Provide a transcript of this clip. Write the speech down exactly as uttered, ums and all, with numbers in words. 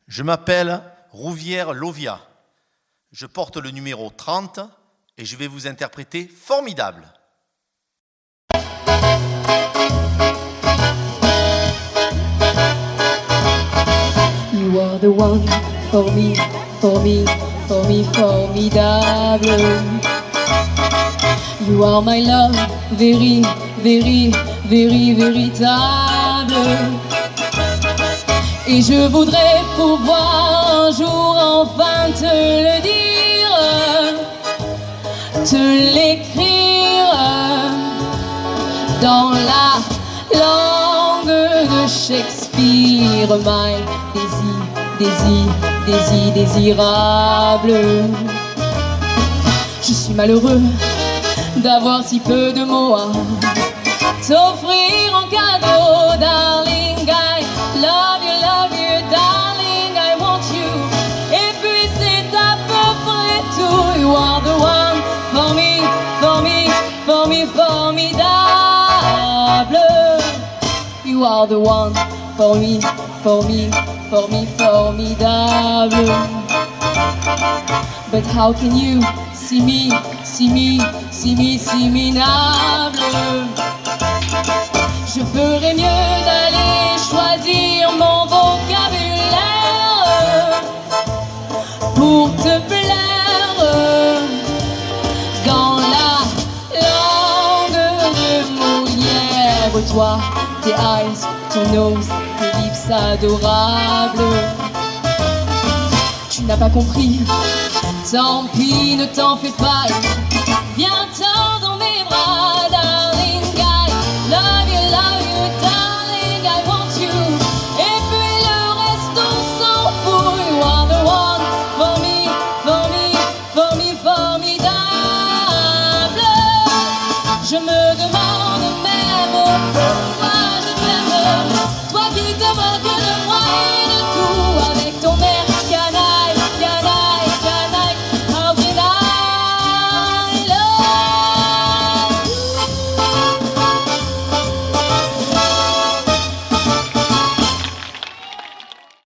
Je m'appelle Rouvière Lovia. Je porte le numéro trente et je vais vous interpréter Formidable. You are the one for me, for me, for me, formidable. You are my love, very, very, very, véritable. Et je voudrais pouvoir un jour enfin te le dire, te l'écrire dans la langue de Shakespeare. My désir, désir, désir, désirable. Je suis malheureux d'avoir si peu de mots à t'offrir en cadeau, darling. I love you, love you, darling. I want you. Et puis c'est à peu près tout. You are the one for me, for me, for me, formidable. You are the one for me, for me, for me, formidable. But how can you see me, see me, see me, see me nable? Je ferais mieux d'aller choisir mon vocabulaire pour te plaire dans la langue de Molière. Toi, tes eyes, ton nose, tes lips adorables. Tu n'as pas compris, tant pis, ne t'en fais pas. Viens-t'en dans mes bras, darling. I love you, love you, darling. I want you. Et puis le reste, on s'en fout. You are the one for me, for me, for me, formidable. Je me demande